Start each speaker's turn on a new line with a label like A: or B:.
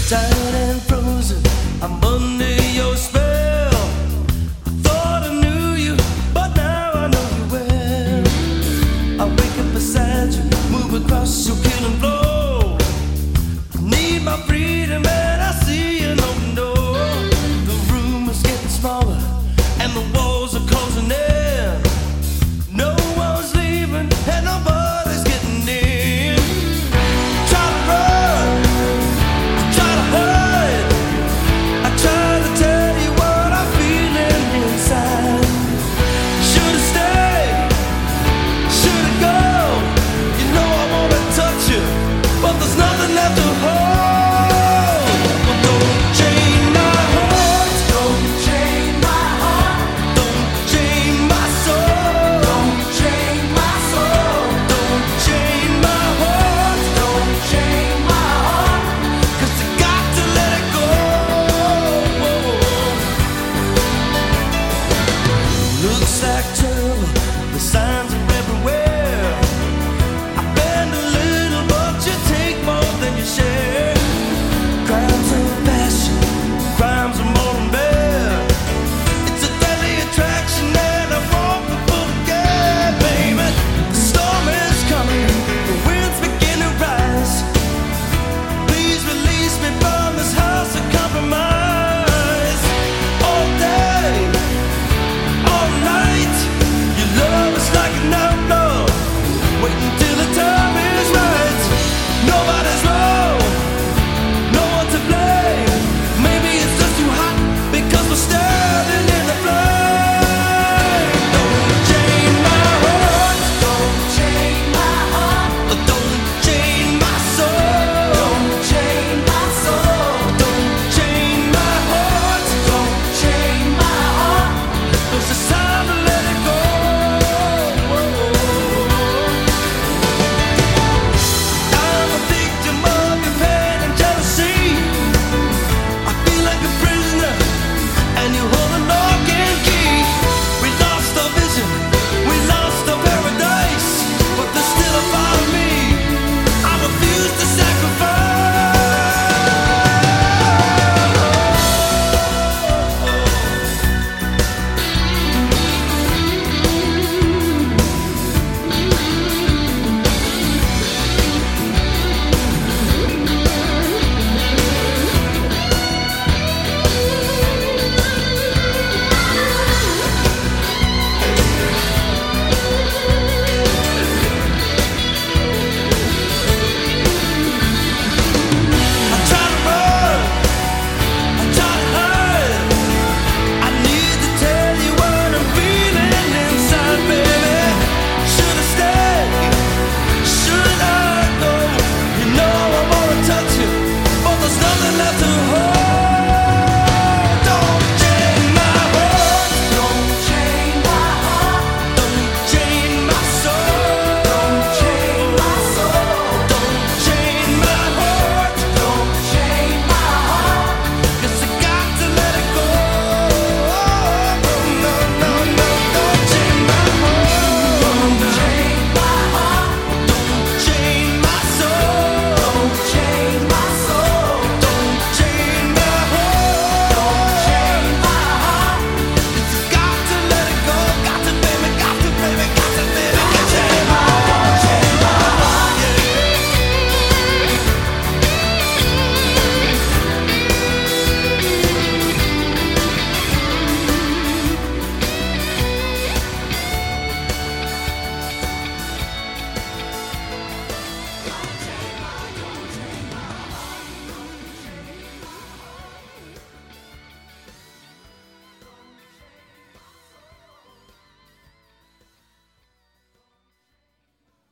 A: Tired and frozen, I'm under your spell. I thought I knew you, but now I know you well. I wake up beside you, move across your killing floor. I need my freedom and I see an open door. The room is getting smaller and the walls are closing in. No one's leaving and nobody's getting in. Try to run, try to hide. I try to tell you what I'm feeling inside. Should I stay? Should I go? You know I wanna touch you, but there's nothing left to hold.